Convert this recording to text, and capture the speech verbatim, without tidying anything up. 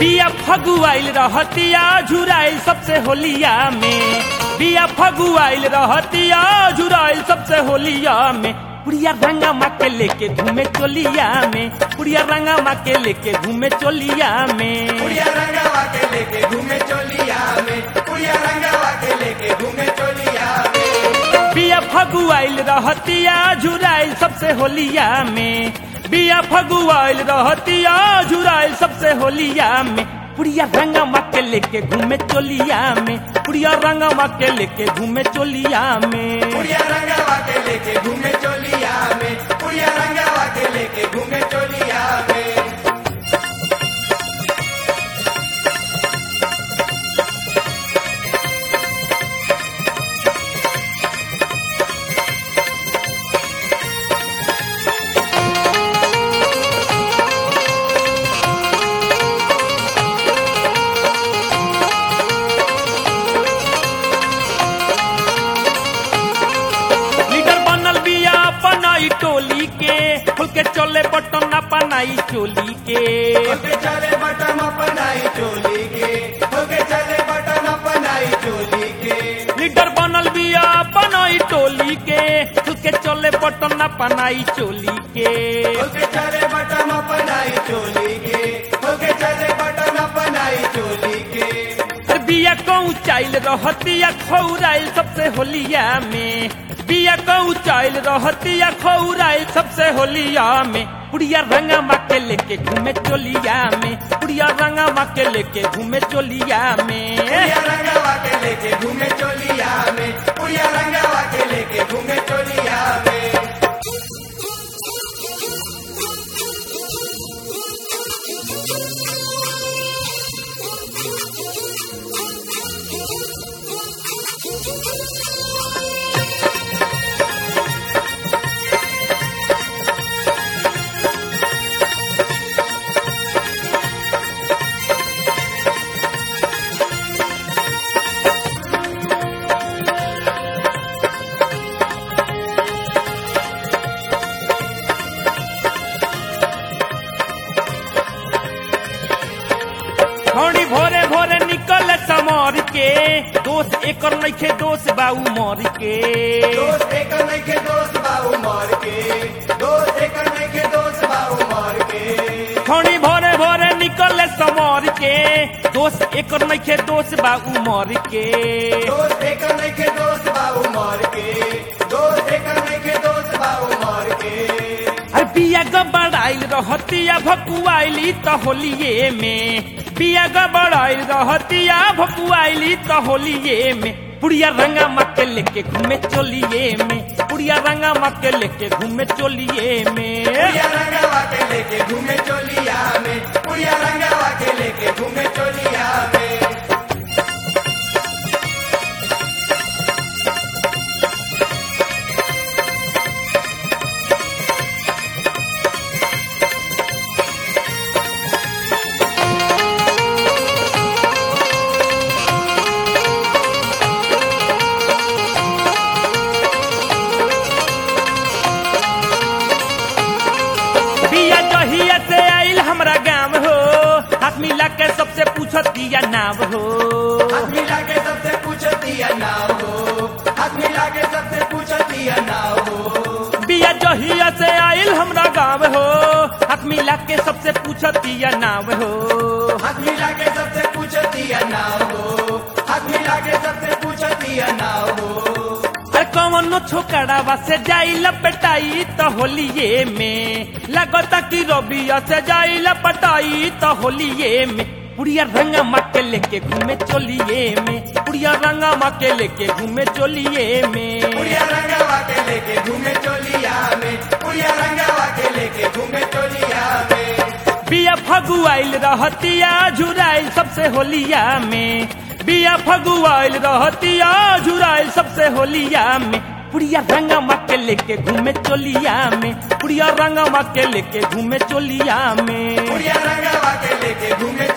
बिया फगुआइल रहतिया झुराइल सबसे होलिया में, बिया फगुआइल रहतिया झुराइल सबसे होलिया में। पुड़िया रंगा माँ के लेके घूमे चोलिया में, पुड़िया रंगा माँ के लेके घूमे चोलिया में, पुड़िया रंगा माँ के लेके घूमे चोलिया में, पुड़िया रंगा माँ के लेके घूमे चोलिया में। बिया फगुआइल रहतिया झुराइल सबसे होलिया में, बिया फगुआइल रहतिया झुराइल सबसे होलिया में। पुड़िया रंगा माँ के लेके घूमे चोलिया में, पुड़िया रंगा माँ के लेके घूमे चोलिया में, पुड़िया रंगा माँ के लेके घूमे चोलिया में, पुड़िया रंगा माँ के लेके घूमे चोलिया में। टोली के खुल के चले बटन ना पनाई चोली के, खुल के चले बटन अपनाई चोली के, खुल के चले बटन अपनाई चोली के। लीडर बनल बिया पनाई टोली के, खुल के चले बटन ना पनाई चोली के, खुल के चले बटन अपनाई चोली के, खुल के चले बटन अपनाई चोली के। बिया कहूँ चाइल रहतिया खौराइल सबसे होलिया में, बिया कहूँ चाइल रहतिया खौराइल सबसे होलिया में। पुड़िया रंगा माँ के लेके घूमे चोलिया में, पुड़िया रंगा माँ के लेके घूमे चोलिया में, पुड़िया रंगा माँ के लेके घूमे चोलिया में, पुड़िया रंगा माँ के लेके घूमे चोलिया में। थोड़ी भोरे भोरे निकल समर के, दोस्त एकर नइखे दोस्त बाऊ मर के, दोस्त एकर नइखे दोस्त बाऊ मर के, दोस्त एकर नइखे दोस्त बाऊ मर के। थोड़ी भोरे भोरे निकल समर के, दोस्त एकर नइखे दोस्त बाऊ मर के, दोस्त एकर नइखे दोस्त बाऊ मर के, दोस्त एकर नइखे दोस्त बाऊ मर के। अरे बिया गबड़ाइल रहतिया भकुआइली त होलिये में, बिया गबड़ाइल रहतिया भकुआइली त होलिये में। पुड़िया रंगा माँ के लेके घूमे चोलिये में, पुड़िया रंगा माँ के लेके घूमे चोलिये में, पुड़िया रंगा माँ के लेके घूमे चोलिया में, पुड़िया रंगा माँ के लेके घूमे चोलिया में। जहिया से आइल हमरा गाँव हो, हाथ मिला के सबसे पूछत दिया नाम हो, हाथ मिला के सबसे पूछत दिया नाम हो, हाथ मिला के सबसे पूछत दिया नाम हो। बिया जहिया से आइल हमरा गाँव हो, हाथ मिला के सबसे पूछत दिया नाम हो, हाथ मिला के सबसे पूछत दिया नाम हो, हाथ मिला के सबसे पूछत दिया नाम हो। कौनो छोकरावा से जाई लपटाई तो होलिये में, लगता कि रबिया से जाई लपटाई तो होलिये में। पुड़िया रंगा माँ के लेके घूमे चोलिये में, पुड़िया रंगा माँ के लेके घूमे चोलिये में, पुड़िया रंगा माँ के लेके घूमे चोलिया में, पुड़िया रंगा माँ के लेके घूमे चोलिया में। बिया फगुआइल रहतिया झुराइल सबसे होलिया में, बिया फगुआइल रहतिया झुराइल सबसे होलिया में। पुड़िया रंगा माँ के लेके घूमे चोलिया में, पुड़िया रंगा माँ के लेके घूमे चोलिया में, पुड़िया रंगा माँ के लेके घूमे